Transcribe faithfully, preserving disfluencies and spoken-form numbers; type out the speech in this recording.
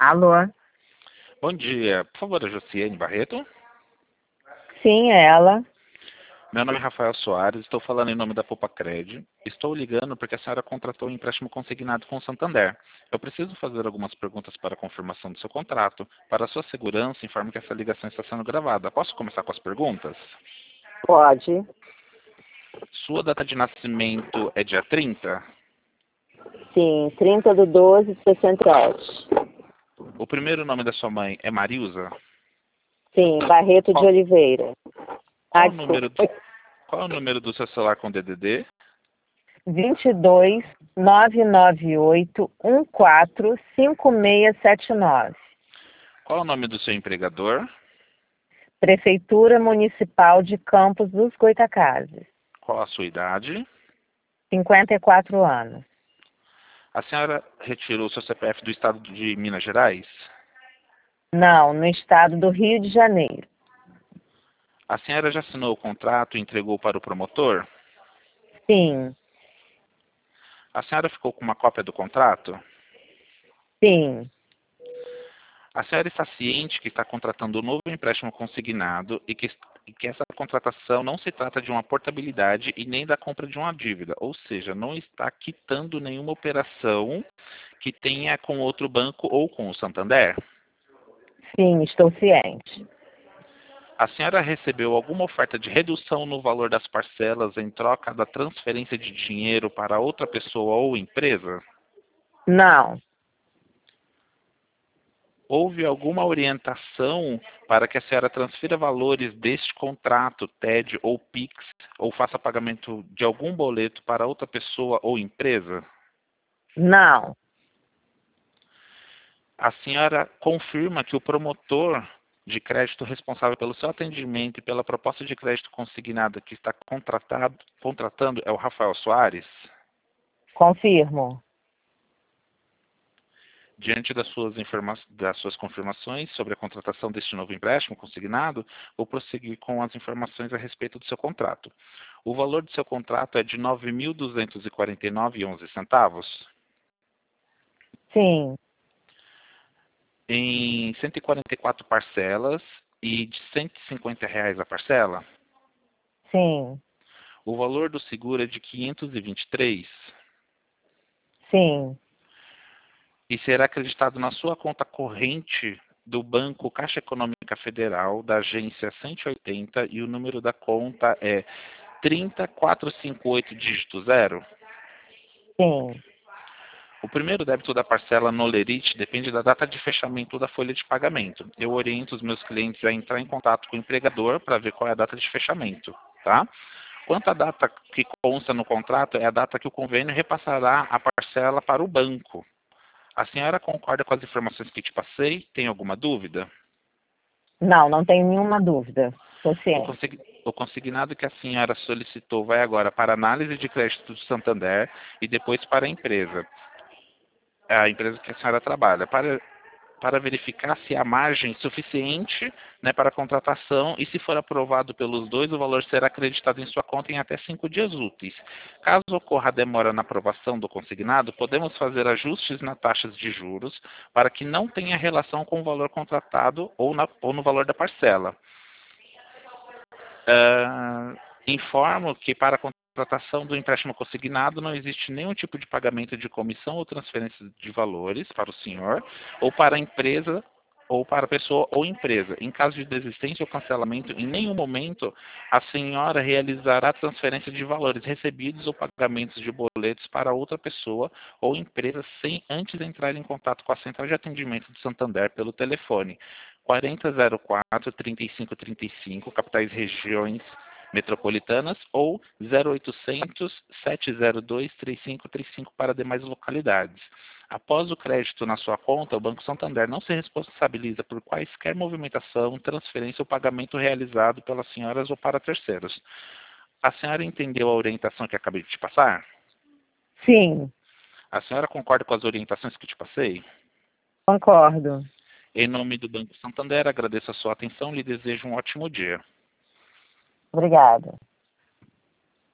Alô? Bom dia. Por favor, a Josiane Barreto. Sim, é ela. Meu nome é Rafael Soares, estou falando em nome da Popacred. Estou ligando porque a senhora contratou um empréstimo consignado com o Santander. Eu preciso fazer algumas perguntas para a confirmação do seu contrato. Para a sua segurança, informe que essa ligação está sendo gravada. Posso começar com as perguntas? Pode. Sua data de nascimento é dia trinta? Sim, trinta de doze de sessenta e sete. O primeiro nome da sua mãe é Marilza? Sim, Barreto de Qual, Oliveira. qual, Ah, o número do, desculpa. qual é o número do seu celular com D D D? vinte e dois, nove nove oito, um quatro, cinco seis sete nove. Qual é o nome do seu empregador? Prefeitura Municipal de Campos dos Goytacazes. Qual a sua idade? cinquenta e quatro anos. A senhora retirou seu C P F do estado de Minas Gerais? Não, no estado do Rio de Janeiro. A senhora já assinou o contrato e entregou para o promotor? Sim, A senhora ficou com uma cópia do contrato? sim. A senhora está ciente que está contratando um novo empréstimo consignado e que, e que essa contratação não se trata de uma portabilidade e nem da compra de uma dívida, ou seja, não está quitando nenhuma operação que tenha com outro banco ou com o Santander? Sim, estou ciente. A senhora recebeu alguma oferta de redução no valor das parcelas em troca da transferência de dinheiro para outra pessoa ou empresa? Não, Houve alguma orientação para que a senhora transfira valores deste contrato, T E D ou Pix, ou faça pagamento de algum boleto para outra pessoa ou empresa? não. A senhora confirma que o promotor de crédito responsável pelo seu atendimento e pela proposta de crédito consignada que está contratado, contratando é o Rafael Soares? Confirmo. Diante das suas, informa das suas confirmações sobre a contratação deste novo empréstimo consignado, vou prosseguir com as informações a respeito do seu contrato. O valor do seu contrato é de nove mil duzentos e quarenta e nove reais e onze centavos, Sim, em cento e quarenta e quatro parcelas e de cento e cinquenta reais a parcela. sim, O valor do seguro é de quinhentos e vinte e três sim. e será acreditado na sua conta corrente do Banco Caixa Econômica Federal, da agência cento e oitenta, e o número da conta é trinta, quatrocentos e cinquenta e oito, dígito zero. Sim, O primeiro débito da parcela no Lerite depende da data de fechamento da folha de pagamento. Eu oriento os meus clientes a entrar em contato com o empregador para ver qual é a data de fechamento, tá? Quanto à data que consta no contrato, é a data que o convênio repassará a parcela para o banco. A senhora concorda com as informações que te passei? Tem alguma dúvida? não, não tenho nenhuma dúvida. Estou O, ciente. consig... o consignado que a senhora solicitou vai agora para análise de crédito do Santander e depois para a empresa, a empresa que a senhora trabalha, para, para verificar se há margem suficiente, né, para a contratação, e se for aprovado pelos dois, o valor será acreditado em sua conta em até cinco dias úteis. Caso ocorra demora na aprovação do consignado, podemos fazer ajustes nas taxas de juros para que não tenha relação com o valor contratado ou, na, ou no valor da parcela. Uh, informo que para a contratação do empréstimo consignado não existe nenhum tipo de pagamento de comissão ou transferência de valores para o senhor ou para a empresa ou para a pessoa ou empresa. Em caso de desistência ou cancelamento, em nenhum momento a senhora realizará transferência de valores recebidos ou pagamentos de boletos para outra pessoa ou empresa sem antes entrar em contato com a central de atendimento do Santander pelo telefone quarenta, zero quatro, trinta e cinco, trinta e cinco, capitais regiões metropolitanas, ou zero oitocentos, setecentos e dois, trinta e cinco trinta e cinco para demais localidades. Após o crédito na sua conta, o Banco Santander não se responsabiliza por quaisquer movimentação, transferência ou pagamento realizado pelas senhoras ou para terceiros. A senhora entendeu a orientação que acabei de te passar? Sim, A senhora concorda com as orientações que te passei? concordo. Em nome do Banco Santander, agradeço a sua atenção e lhe desejo um ótimo dia. Obrigada.